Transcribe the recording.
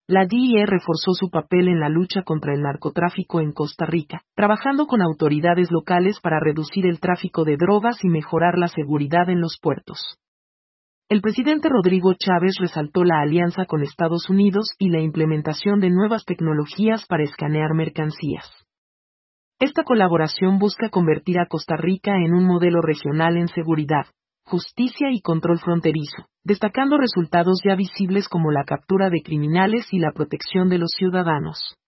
La DIE reforzó su papel en la lucha contra el narcotráfico en Costa Rica, trabajando con autoridades locales para reducir el tráfico de drogas y mejorar la seguridad en los puertos. El presidente Rodrigo Chávez resaltó la alianza con Estados Unidos y la implementación de nuevas tecnologías para escanear mercancías. Esta colaboración busca convertir a Costa Rica en un modelo regional en seguridad, justicia y control fronterizo, destacando resultados ya visibles como la captura de criminales y la protección de los ciudadanos.